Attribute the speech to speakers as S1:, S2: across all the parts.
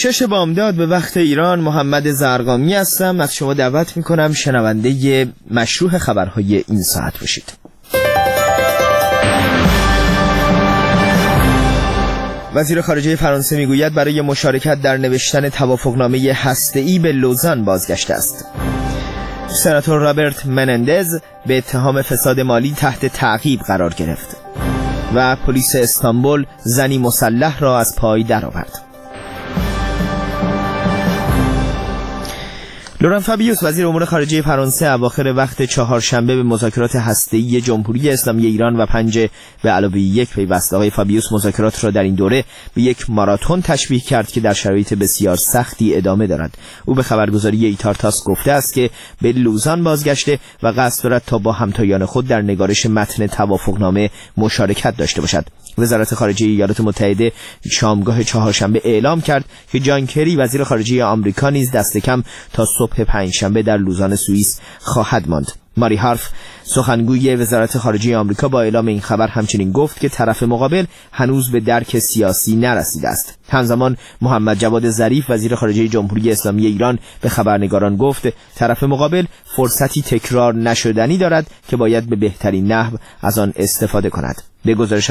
S1: 6 بامداد به وقت ایران. محمد زرقامی هستم. از شما دعوت میکنم شنونده مشروح خبرهای این ساعت باشید. وزیر خارجه فرانسه میگوید برای مشارکت در نوشتن توافقنامه هسته‌ای به لوزان بازگشته است. سناتور رابرت منندز به اتهام فساد مالی تحت تعقیب قرار گرفت و پلیس استانبول زنی مسلح را از پای درآورد. لوران فابیوس وزیر امور خارجه فرانسه اواخر وقت چهارشنبه به مذاکرات هسته‌ای جمهوری اسلامی ایران و 5 به علاوه 1 پیوست. آقای فابیوس مذاکرات را در این دوره به یک ماراتون تشبیه کرد که در شرایط بسیار سختی ادامه دارد. او به خبرگزاری ایتارتاس گفته است که به لوزان بازگشته و قصد دارد تا با همتایان خود در نگارش متن توافقنامه مشارکت داشته باشد. وزارت خارجه ایالات متحده شامگاه چهارشنبه اعلام کرد که جان کری وزیر خارجه آمریکا نیز دست کم تا صبح پنجشنبه در لوزان سوئیس خواهد ماند. ماری هارف سخنگوی وزارت خارجه آمریکا با اعلام این خبر همچنین گفت که طرف مقابل هنوز به درک سیاسی نرسیده است. همزمان محمد جواد ظریف وزیر خارجه جمهوری اسلامی ایران به خبرنگاران گفت طرف مقابل فرصتی تکرار نشدنی دارد که باید به بهترین نحو از آن استفاده کند. به گزارش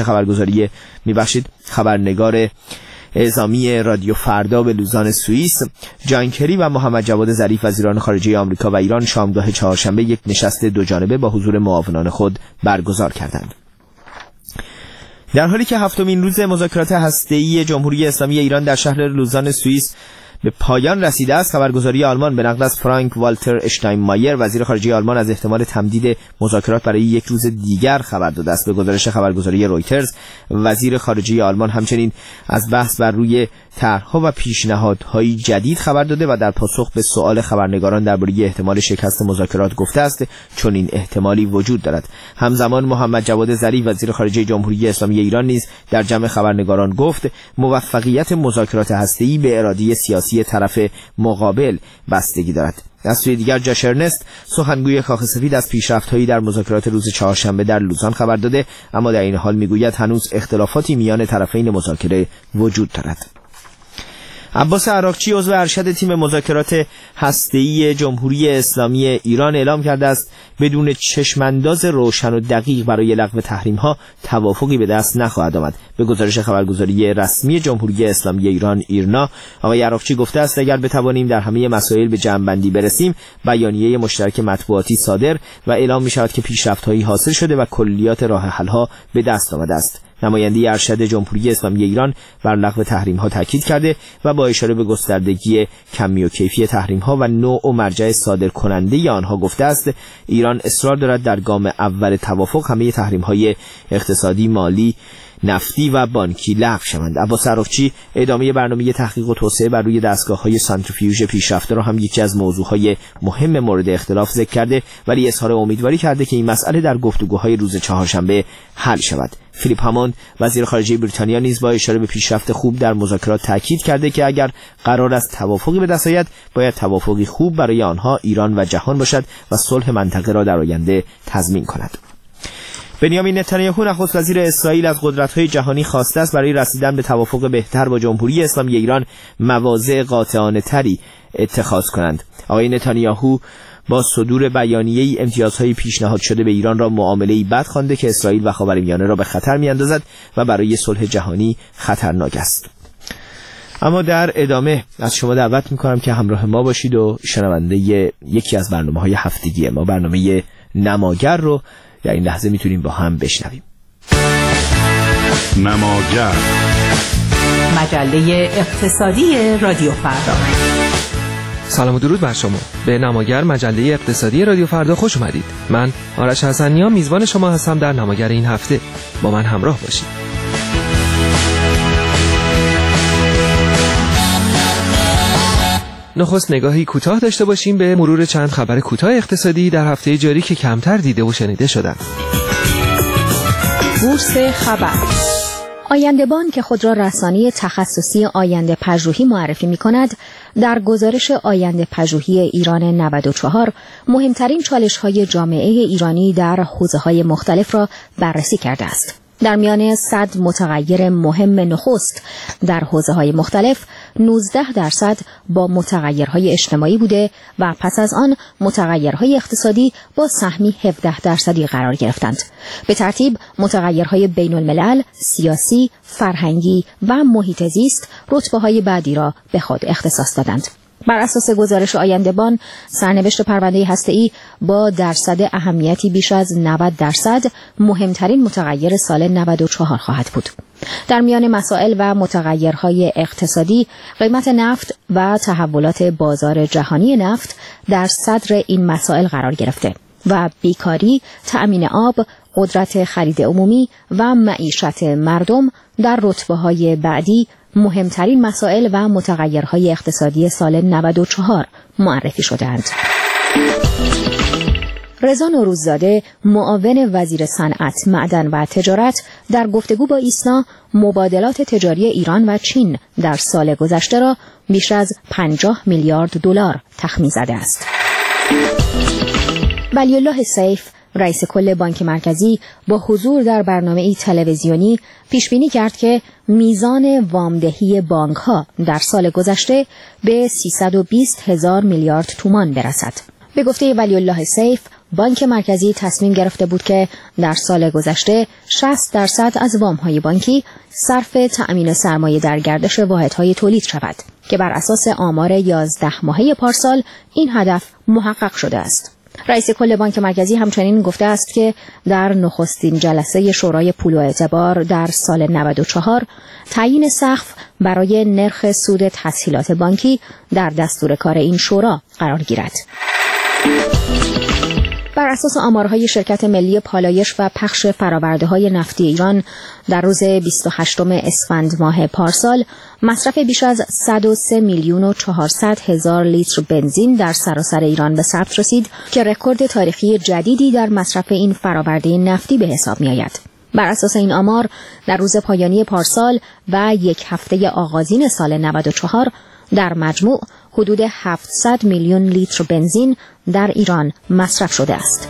S1: خبرنگار اعزامی رادیو فردا به لوزان سوئیس، جان کری و محمد جواد ظریف وزیران خارجه آمریکا و ایران شامگاه چهارشنبه یک نشست دوجانبه با حضور معاونان خود برگزار کردند. در حالی که هفتمین روز مذاکرات هسته‌ای جمهوری اسلامی ایران در شهر لوزان سوئیس به پایان رسیده است، خبرگزاری آلمان به نقل از فرانک والتر اشتاینمایر وزیر خارجه آلمان از احتمال تمدید مذاکرات برای یک روز دیگر خبر داده است. به گزارش خبرگزاری رویترز وزیر خارجه آلمان همچنین از بحث بر روی طرح‌ها و پیشنهادهای جدید خبر داده و در پاسخ به سؤال خبرنگاران درباره احتمال شکست مذاکرات گفته است چون این احتمالی وجود دارد. همزمان محمد جواد ظریف وزیر خارجه جمهوری اسلامی ایران نیز در جمع خبرنگاران گفت موفقیت مذاکرات هسته‌ای به اراده سیاسی طرف مقابل بستگی دارد. از سوی دیگر جاش ارنست سخنگوی کاخ سفید از پیشرفت‌هایی در مذاکرات روز چهارشنبه در لوزان خبر داده، اما در این حال میگوید هنوز اختلافاتی میان طرفین مذاکره وجود دارد. عباس عراقچی عضو ارشد تیم مذاکرات هسته‌ای جمهوری اسلامی ایران اعلام کرده است بدون چشمانداز روشن و دقیق برای لغو تحریم‌ها توافقی به دست نخواهد آمد. به گزارش خبرگزاری رسمی جمهوری اسلامی ایران ایرنا، آقای عراقچی گفته است اگر بتوانیم در همه مسائل به جمع‌بندی برسیم، بیانیه مشترک مطبوعاتی صادر و اعلام می‌شود که پیشرفت‌هایی حاصل شده و کلیات راه حل‌ها به دست آمده است. نماینده ارشد جمهوری اسلامی ایران بر لغو تحریم‌ها تاکید کرده و با اشاره به گستردگی کمی و کیفی تحریم‌ها و نوع و مرجع صادرکننده آنها گفته است ایران اصرار دارد در گام اول توافق همه تحریم‌های اقتصادی، مالی، نفتی و بانکی لغو شوند. عباس عراقچی ادامه برنامه تحقیق و توسعه بر روی دستگاه‌های سانتریفیوژ پیشرفته را هم یکی از موضوعهای مهم مورد اختلاف ذکر کرده، ولی اظهار امیدواری کرده که این مسئله در گفتگوهای روز چهارشنبه حل شود. فیلیپ هاموند وزیر خارجه بریتانیا نیز با اشاره به پیشرفت خوب در مذاکرات تاکید کرده که اگر قرار است توافقی به دست آید، باید توافقی خوب برای آنها، ایران و جهان باشد و صلح منطقه را در آینده تضمین کند. بنیامین نتانیاهو نخست وزیر اسرائیل از قدرت‌های جهانی خواسته است برای رسیدن به توافق بهتر با جمهوری اسلامی ایران مواضع قاطعانه‌تری اتخاذ کنند. آقای نتانیاهو با صدور بیانیه‌ای امتیازهای پیشنهاد شده به ایران را معامله‌ای بد خوانده که اسرائیل و خاورمیانه را به خطر می‌اندازد و برای صلح جهانی خطرناک است. اما در ادامه از شما دعوت می‌کنم که همراه ما باشید و شنونده یکی از برنامه‌های هفتگی ما، برنامه نماگر رو در این لحظه میتونیم با هم بشنویم.
S2: نماگر،
S3: مجله اقتصادی رادیو فردا.
S4: سلام و درود بر شما. به نماگر، مجله اقتصادی رادیو فردا خوش اومدید. من آرش حسنیان میزبان شما هستم در نماگر این هفته. با من همراه باشید. نخست نگاهی کوتاه داشته باشیم به مرور چند خبر کوتاه اقتصادی در هفته جاری که کمتر دیده و شنیده شدند.
S5: بورس خبر. آینده بانک که خود را رسانه تخصصی آینده پژوهی معرفی می‌کند، در گزارش آینده پژوهی ایران 94 مهمترین چالش‌های جامعه ایرانی در حوزه‌های مختلف را بررسی کرده است. در میان 100 متغیر مهم نخست در حوزه‌های مختلف 19% با متغیرهای اجتماعی بوده و پس از آن متغیرهای اقتصادی با سهمی 17% قرار گرفتند. به ترتیب متغیرهای بین الملل، سیاسی، فرهنگی و محیط زیست رتبه‌های بعدی را به خود اختصاص دادند. بر اساس گزارش آینده بان، سرنوشت پرونده هسته‌ای با درصد اهمیتی بیش از 90% مهمترین متغیر سال 94 خواهد بود. در میان مسائل و متغیرهای اقتصادی، قیمت نفت و تحولات بازار جهانی نفت در صدر این مسائل قرار گرفته و بیکاری، تأمین آب، قدرت خرید عمومی و معیشت مردم در رتبه‌های بعدی مهمترین مسائل و متغیرهای اقتصادی سال 94 معرفی شدند. رضا نوروززاده، معاون وزیر صنعت، معدن و تجارت، در گفتگو با ایسنا مبادلات تجاری ایران و چین در سال گذشته را بیش از 50 میلیارد دلار تخمین زده است. ولی‌الله سیف، رئیس کل بانک مرکزی، با حضور در برنامه‌ای تلویزیونی پیشبینی کرد که میزان وامدهی بانک‌ها در سال گذشته به 320,000 میلیارد تومان برسد. به گفته ولی‌الله سیف، بانک مرکزی تصمیم گرفته بود که در سال گذشته 60% از وام‌های بانکی صرف تأمین سرمایه در گردش واحدهای تولید شود که بر اساس آمار 11 ماهه پارسال این هدف محقق شده است. رئیس کل بانک مرکزی همچنین گفته است که در نخستین جلسه شورای پول و اعتبار در سال 94 تعیین سقف برای نرخ سود تسهیلات بانکی در دستور کار این شورا قرار گیرد. بر اساس آمارهای شرکت ملی پالایش و پخش فرآورده‌های نفتی ایران، در روز 28 اسفند ماه پارسال مصرف بیش از 103,400,000 لیتر بنزین در سراسر ایران به ثبت رسید که رکورد تاریخی جدیدی در مصرف این فرآورده نفتی به حساب می‌آید. بر اساس این آمار، در روز پایانی پارسال و یک هفته آغازین سال 94 در مجموع حدود 700 میلیون لیتر بنزین در ایران مصرف شده است.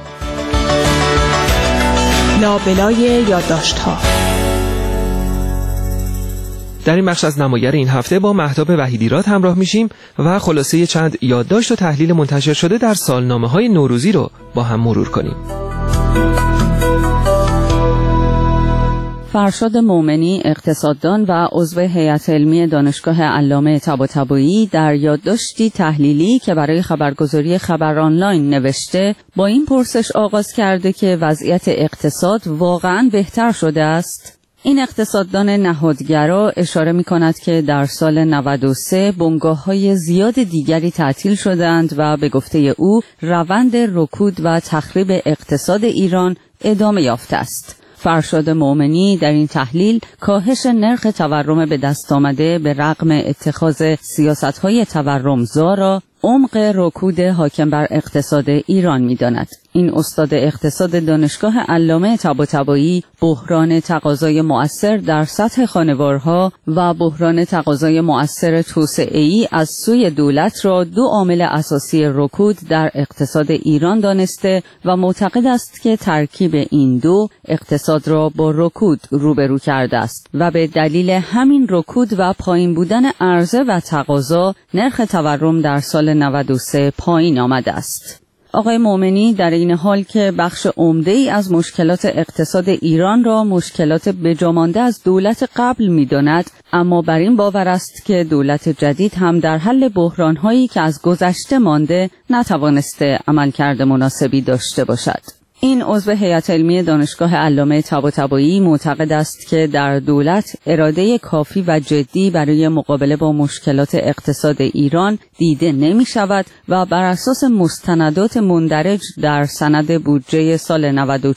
S3: لابلای یادداشت‌ها.
S4: در این بخش از نماگر این هفته با مهتاب وحیدیراد همراه میشیم و خلاصه چند یادداشت و تحلیل منتشر شده در سالنامه‌های نوروزی رو با هم مرور کنیم.
S2: فرشاد مومنی، اقتصاددان و عضو هیئت علمی دانشگاه علامه طباطبایی، در یادداشتی تحلیلی که برای خبرگزاری خبر آنلاین نوشته با این پرسش آغاز کرده که وضعیت اقتصاد واقعاً بهتر شده است. این اقتصاددان نهادگرا اشاره می کند که در سال 93 بنگاه‌های زیاد دیگری تعطیل شدند و به گفته او روند رکود و تخریب اقتصاد ایران ادامه یافته است. فرشاد مومنی در این تحلیل کاهش نرخ تورم به دست آمده به رغم اتخاذ سیاست‌های تورم‌زا را عمق رکود حاکم بر اقتصاد ایران می‌داند. این استاد اقتصاد دانشگاه علامه طباطبایی بحران تقاضای مؤثر در سطح خانوارها و بحران تقاضای مؤثر توسعه‌ای از سوی دولت را دو عامل اساسی رکود در اقتصاد ایران دانسته و معتقد است که ترکیب این دو اقتصاد را با رکود روبرو کرده است و به دلیل همین رکود و پایین بودن عرضه و تقاضا نرخ تورم در سال 93 پایین آمده است. آقای مومنی در این حال که بخش عمده‌ای از مشکلات اقتصاد ایران را مشکلات بجامانده از دولت قبل می‌داند، اما بر این باور است که دولت جدید هم در حل بحران‌هایی که از گذشته مانده نتوانسته عملکرد مناسبی داشته باشد. این عضو هیئت علمی دانشگاه علامه طباطبایی معتقد است که در دولت اراده کافی و جدی برای مقابله با مشکلات اقتصاد ایران دیده نمی شود و بر اساس مستندات مندرج در سند بودجه سال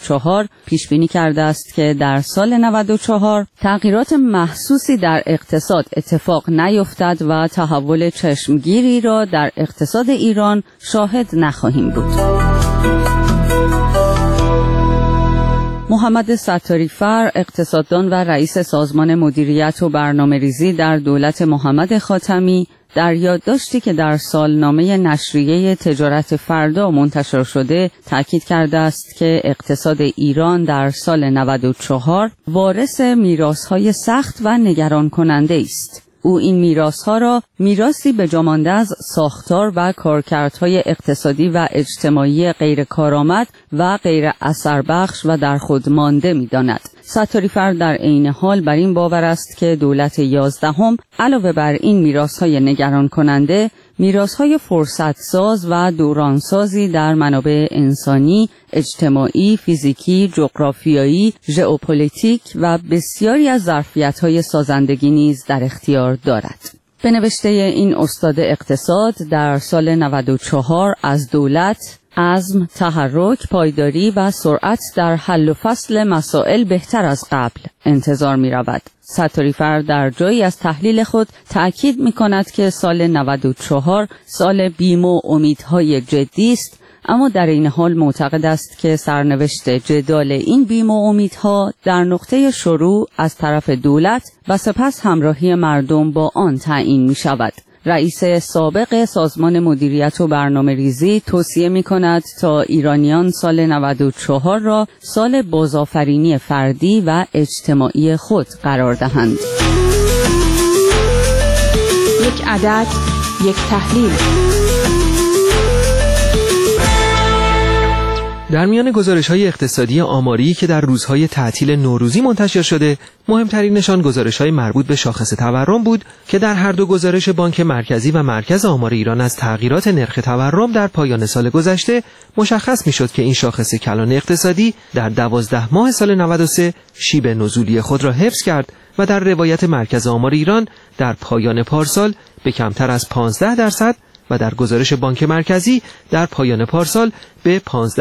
S2: 94 پیش بینی کرده است که در سال 94 تغییرات محسوسی در اقتصاد اتفاق نیفتد و تحول چشمگیری را در اقتصاد ایران شاهد نخواهیم بود. محمد ستاریفر، اقتصاددان و رئیس سازمان مدیریت و برنامه‌ریزی در دولت محمد خاتمی، در یادداشتی که در سالنامه نشریه تجارت فردا منتشر شده تاکید کرده است که اقتصاد ایران در سال 94 وارث میراث‌های سخت و نگران کننده است. او این میراث‌ها را میراثی بجامانده از ساختار و کارکردهای اقتصادی و اجتماعی غیر کارآمد و غیر اثربخش و در خود مانده می‌داند. ستاریفر در عین حال بر این باور است که دولت 11 علاوه بر این میراث‌های نگران کننده، میراث‌های فرصت‌ساز و دورانسازی در منابع انسانی، اجتماعی، فیزیکی، جغرافیایی، ژئوپلیتیک و بسیاری از ظرفیت‌های سازندگی نیز در اختیار دارد. به نوشته این استاد اقتصاد در سال 94 از دولت عزم، تحرک، پایداری و سرعت در حل و فصل مسائل بهتر از قبل انتظار می رود. ستاریفر در جایی از تحلیل خود تأکید می کند که سال 94 سال بیم و امیدهای جدی است، اما در این حال معتقد است که سرنوشت جدال این بیم و امیدها در نقطه شروع از طرف دولت و سپس همراهی مردم با آن تعیین می شود. رئیس سابق سازمان مدیریت و برنامه‌ریزی توصیه می‌کند تا ایرانیان سال 94 را سال بازآفرینی فردی و اجتماعی خود قرار دهند.
S3: یک عدد، یک تحلیل.
S4: در میان گزارش‌های اقتصادی آماری که در روزهای تعطیل نوروزی منتشر شده، مهمترینشان گزارش‌های مربوط به شاخص تورم بود که در هر دو گزارش بانک مرکزی و مرکز آمار ایران از تغییرات نرخ تورم در پایان سال گذشته مشخص می‌شد که این شاخص کلان اقتصادی در 12 ماه سال 93 شیب نزولی خود را حفظ کرد و در روایت مرکز آمار ایران در پایان پارسال به کمتر از 15% و در گزارش بانک مرکزی در پایان پارسال به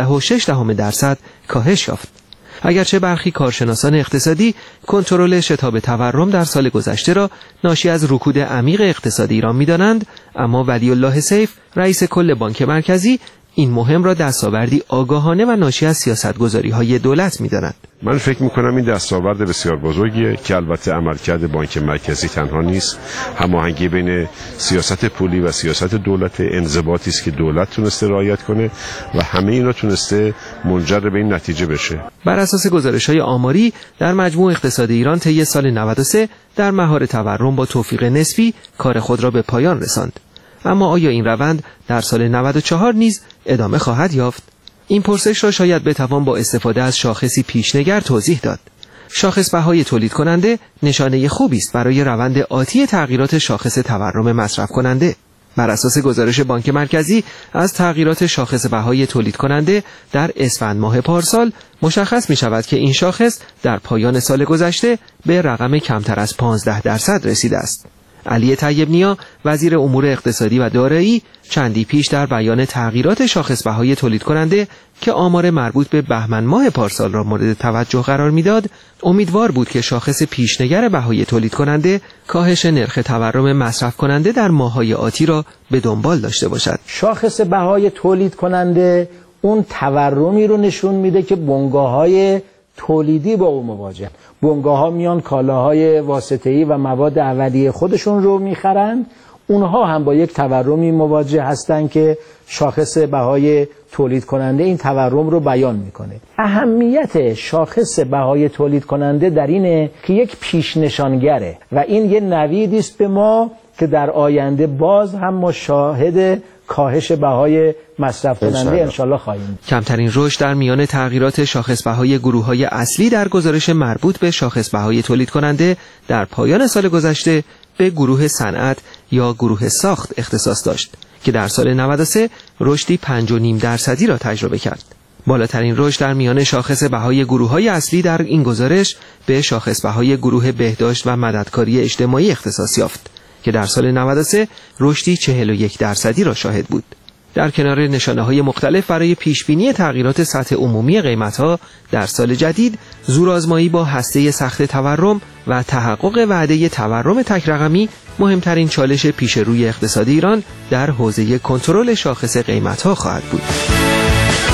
S4: 15.6% کاهش یافت. اگرچه برخی کارشناسان اقتصادی کنترل شتاب تورم در سال گذشته را ناشی از رکود عمیق اقتصاد ایران می‌دانند، اما ولی الله سیف، رئیس کل بانک مرکزی، این مهم را دستاوردی آگاهانه و ناشی از سیاست‌گذاری‌های دولت می‌داند.
S6: من فکر می‌کنم این دستاورد بسیار بزرگیه که البته عملکرد بانک مرکزی تنها نیست، هماهنگی بین سیاست پولی و سیاست دولت انضباطی است که دولت تونسته رعایت کنه و همه اینا تونسته منجر به این نتیجه بشه.
S4: بر اساس گزارش‌های آماری در مجموع اقتصاد ایران طی سال 93 در مهار تورم با توفیق نسبی کار خود را به پایان رساند. اما آیا این روند در سال 94 نیز ادامه خواهد یافت؟ این پرسش را شاید بتوان با استفاده از شاخصی پیشنگر توضیح داد. شاخص بهای تولید کننده نشانه خوبی است برای روند آتی تغییرات شاخص تورم مصرف کننده. بر اساس گزارش بانک مرکزی از تغییرات شاخص بهای تولید کننده در اسفند ماه پارسال مشخص می شود که این شاخص در پایان سال گذشته به رقم کمتر از 15% رسیده است. علی طیب نیا، وزیر امور اقتصادی و دارایی، چندی پیش در بیان تغییرات شاخص بهای تولید کننده که آمار مربوط به بهمن ماه پارسال را مورد توجه قرار میداد، امیدوار بود که شاخص پیشنگر بهای تولید کننده کاهش نرخ تورم مصرف کننده در ماه‌های آتی را به دنبال داشته باشد.
S7: شاخص بهای تولید کننده اون تورمی رو نشون میده که بنگاه‌های تولیدی با او مواجهن. بنگاه‌ها میان کالاهای واسطه‌ای و مواد اولیه خودشون رو میخرند، اونها هم با یک تورمی مواجه هستند که شاخص بهای تولید کننده این تورم رو بیان میکنه. اهمیت شاخص بهای تولید کننده در اینه که یک پیش نشانگره و این یه نویدی است به ما که در آینده باز هم ما شاهد کاهش بهای مصرف کننده انشالله خواهیم.
S4: کمترین رشد در میان تغییرات شاخص بهای گروه‌های اصلی در گزارش مربوط به شاخص بهای تولید کننده در پایان سال گذشته به گروه صنعت یا گروه ساخت اختصاص داشت که در سال 93 رشدی 5.5% را تجربه کرد. بالاترین رشد در میان شاخص بهای گروه‌های اصلی در این گزارش به شاخص بهای گروه بهداشت و مددکاری اجتماعی اختصاص یافت که در سال 93 رشدی 41% را شاهد بود. در کنار نشانه‌های مختلف برای پیشبینی تغییرات سطح عمومی قیمت‌ها در سال جدید، زورآزمایی با هسته سخت تورم و تحقق وعده تورم تک رقمی مهمترین چالش پیش روی اقتصاد ایران در حوزه کنترل شاخص قیمت‌ها خواهد بود.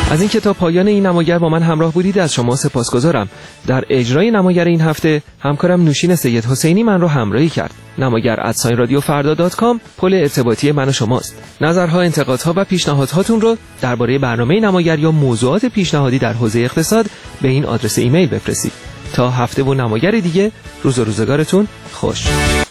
S4: از اینکه تا پایان این نماگر با من همراه بودید از شما سپاسگزارم. در اجرای نماگر این هفته همکارم نوشین سید حسینی من رو همراهی کرد. نماگر @radiofarda.com پل ارتباطی من و شماست. نظرها، انتقادها و پیشنهادهاتون رو درباره برنامه نماگر یا موضوعات پیشنهادی در حوزه اقتصاد به این آدرس ایمیل بفرستید. تا هفته و نماگر دیگه، روز و روزگارتون خوش.